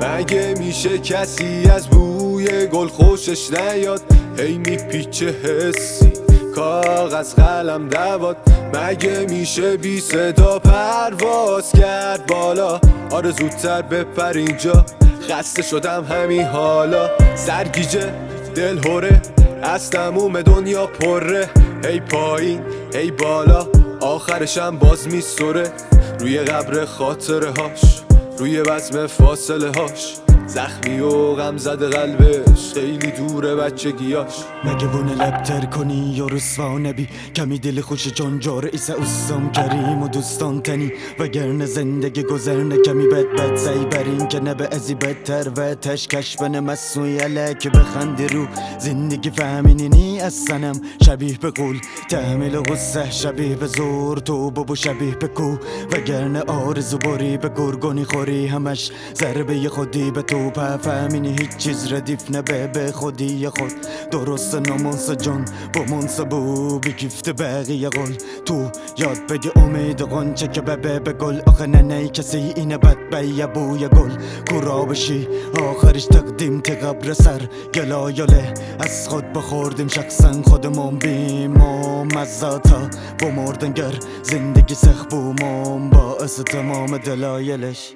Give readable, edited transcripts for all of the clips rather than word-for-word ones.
مگه میشه کسی از بوی گل خوشش نیاد؟ هی میپیچه حسی کاغذ قلم دواد. مگه میشه بی صدا پرواز کرد بالا؟ آره زودتر بپر اینجا، خسته شدم همین حالا. سرگیجه دل هوره از تموم دنیا پره، هی پایین هی بالا آخرشم باز میسوره. روی قبر خاطره هاش، روی بزم فاصله هاش، زخمی و غم زده قلبش خیلی دوره بچگیاش. مگه بونه لبتر کنی یا رسوا نبی؟ کمی دل خوش جان جاره ایسا اوستم کریم و دوستان تنی، وگرنه زندگی گذرنه کمی بد زی برین که نبه ازی بدتر و تشکش بنه مسوی علک بخندی رو زندگی فهمینینی از سنم. شبیه به قول تحمیل غصه، شبیه به زور تو بابو شبیه به کو، وگرنه آرزو باری به گرگونی خوری همش ضربه خودی به تو فهمینی هیچ چیز ردیف نبه به خودی خود. درست نمونس جان با منصبو بگیفته بقیه قول، تو یاد بگی امید قنچه که به گل. آخه نه کسی اینه بد بیه بوی گل کورا بشی آخرش تقدیم تی قبر سر گلایاله. از خود بخوردیم شخصا خودمون بیمام مزاتا با مردنگر زندگی سخت بومون باعث تمام دلایلش.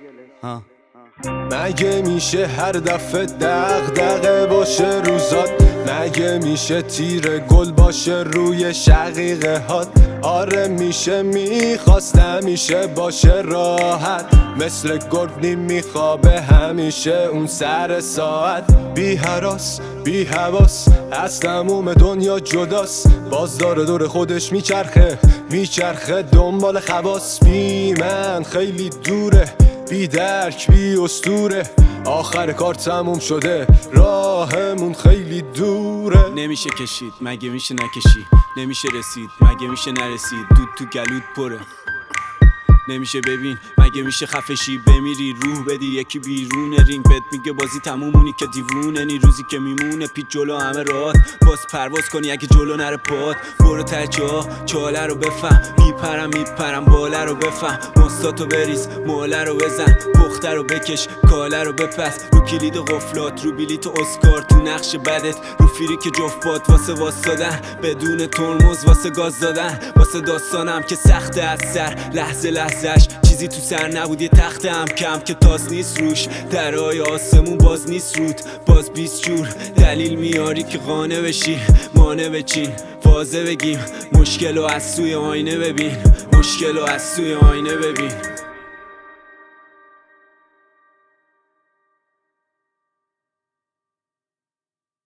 مگه میشه هر دفعه دغدغه باشه روزات؟ مگه میشه تیر گل باشه روی شقیقه هات؟ آره میشه، میخواستم میشه باشه راحت، مثل گرگ میخوابه همیشه اون سر ساعت. بی هراس بی حواس از تموم دنیا جداست، باز داره دور خودش میچرخه دنبال خواص. بی من خیلی دوره، بی درک بی اسطوره، آخر کار تموم شده راهمون خیلی دوره. نمیشه کشید مگه میشه نکشی، نمیشه رسید مگه میشه نرسید، دود تو گلود پره. نمیشه ببین مگه میشه خفشی، بمیری روح بدی یکی بیرون رینگ بهت میگه بازی تمومونی که دیوونه نی. روزی که میمونه پیچ جلو همه راهات، باز پرواز کنی اگه جلو نره پات. برو ته چاله رو بفهم، میپرم باله رو بفهم. مستاتو بریز ماله رو بزن، پخته رو بکش کاله رو بپس. رو کلید قفلات، رو بلیط اسکار، تو نقش بدت، رو فیری که جفت باد واسه واسدادن بدون ترمز، واسه گاز دادن، واسه داستانم که سخته از سر لحظهش. چیزی تو سر نبود یه تخت هم کم که تاز نیست روش، درای آسمون باز نیست رود، باز 20 جور دلیل میاری که قانع بشی مانع بچین. واضح بگیم مشکل رو از سوی آینه ببین، مشکل رو از سوی آینه ببین.